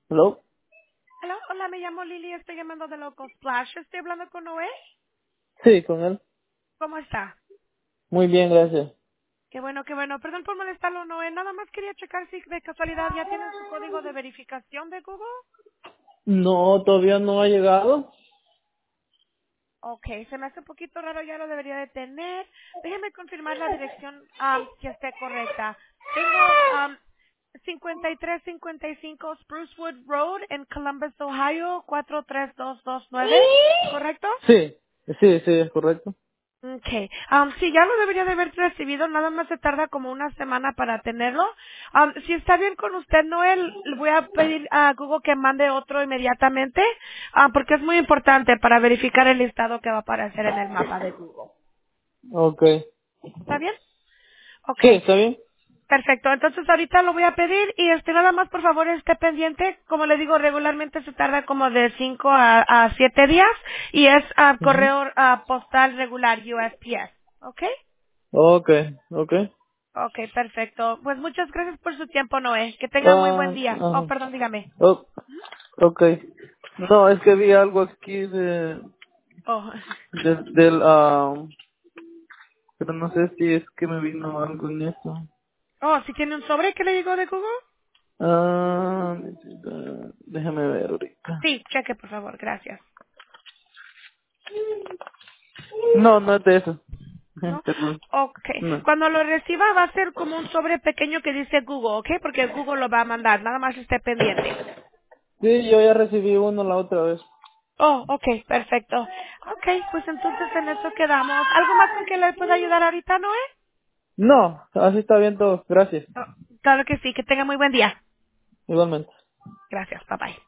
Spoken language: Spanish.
Hello. Hola, hola, me llamo Lili, estoy llamando de Local Splash. Estoy hablando con Noé. Sí, con él. ¿Cómo está? Muy bien, gracias. Qué bueno, qué bueno. Perdón por molestarlo, Noé. Nada más quería checar si de casualidad ya tienen su código de verificación de Google. No, todavía no ha llegado. Ok, se me hace un poquito raro, ya lo debería de tener. Déjeme confirmar la dirección que esté correcta. Tengo 5355 Sprucewood Road en Columbus, Ohio, 43229. ¿Correcto? Sí, sí, es correcto. Okay. Sí, ya lo debería de haber recibido, nada más se tarda como una semana para tenerlo. Si está bien con usted, Noel, le voy a pedir a Google que mande otro inmediatamente, porque es muy importante para verificar el listado que va a aparecer en el mapa de Google. Okay. ¿Está bien? Sí, Okay. está bien. Perfecto. Entonces ahorita lo voy a pedir y nada más por favor esté pendiente. Como le digo, regularmente se tarda como de 5 a 7 días y es Ujú. correo postal regular USPS. ¿Ok? Okay. Ok, perfecto. Pues muchas gracias por su tiempo, Noé. Que tenga muy buen día. Oh, Ajá. perdón, dígame. Oh, okay. No, es que vi algo aquí Oh, del, pero no sé si es que me vino algo en eso. oh, ¿sí tiene un sobre que le llegó de Google? Ah, déjame ver ahorita. Sí, cheque, por favor. Gracias. No, no es de eso. ¿No? Perdón. Ok. No. Cuando lo reciba va a ser como un sobre pequeño que dice Google, ¿ok? Porque Google lo va a mandar. Nada más esté pendiente. Sí, yo ya recibí uno la otra vez. Oh, ok, perfecto. Ok, pues entonces en eso quedamos. ¿Algo más con que le pueda ayudar ahorita, Noé? No, así está bien todo. Gracias. Oh, claro que sí. Que tenga muy buen día. Igualmente. Gracias. Bye bye.